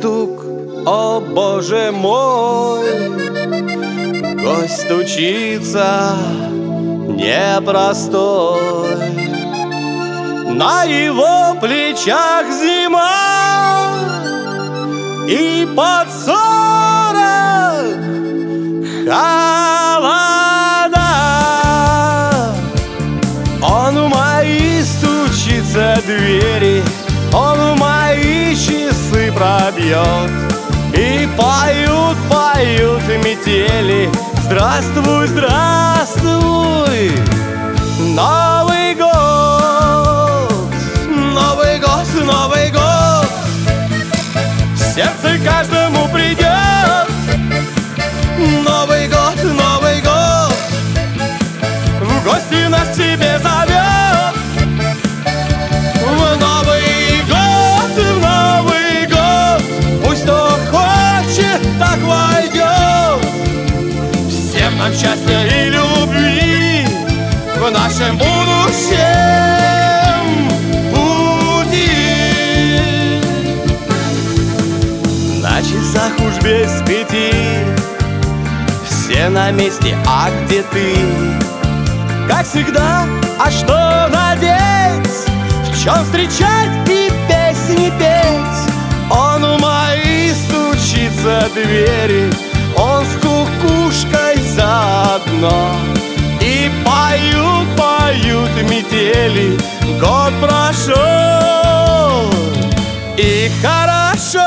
стук, о боже мой, гость стучится непростой. На его плечах зима и под 40 холода. Он в мои стучится двери, он в мои часы пробьет. И поют, поют метели: здравствуй, здравствуй, Новый год, Новый год, Новый год. В сердце каждому придет Новый год, Новый год. В гости нас к себе зовет. В Новый год, в Новый год. Пусть кто хочет, так войдет. Всем нам счастья и любви в нашем будущем пути. На часах уж без 5, все на месте, а где ты? Как всегда, а что надеть? В чем встречать и песни петь? Он в мои стучится двери, он с кукушкой заодно. И поют, поют метели: год прошел, и хорошо.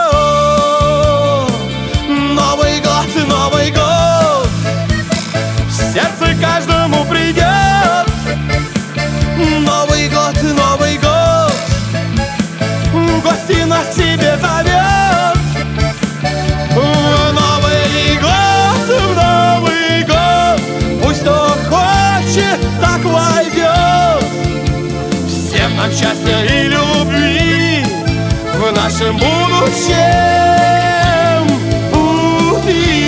Новый год, Новый год. В сердце каждому придет Новый год, Новый год. В гости нас к себе зовет. В Новый год, в Новый год. Пусть кто хочет, так войдет. Всем нам счастья и любви в нашем будущем пути.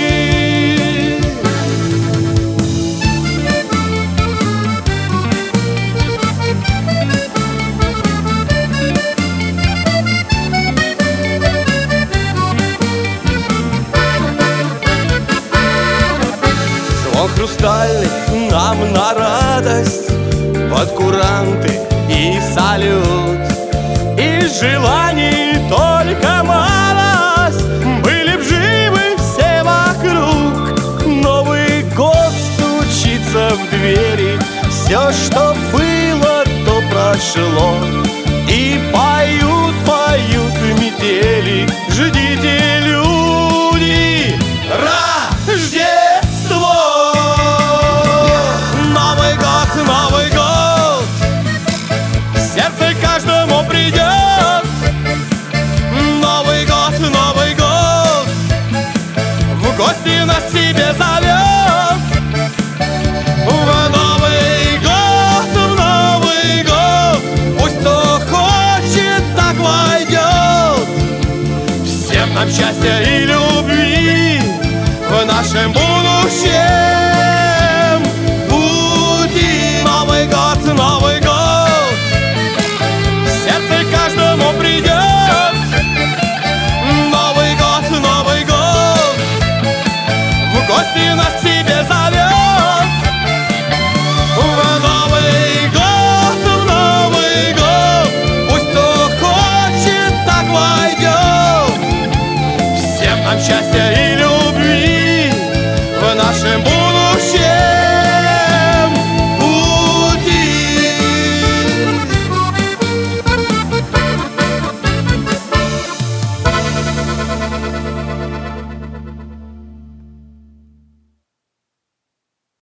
Звон хрустальный нам на радость, под куранты и салют. И желаний только малость, были б живы все вокруг. Новый год стучится в двери, все, что было, то прошло. И поют, поют метели: ждите, люди, Рождество! Новый год, Новый год. В сердце каждому придет Новый год, Новый год. В гости нас к себе зовет. В Новый год, в Новый год. Пусть кто хочет, так войдет. Всем нам счастья и любви в нашем будущем пути. Новый год, Новый год. В сердце каждому придет Новый год, Новый год. В гости нас к себе зовет. В Новый год, в Новый год. Пусть кто хочет, так войдет. Всем нам счастья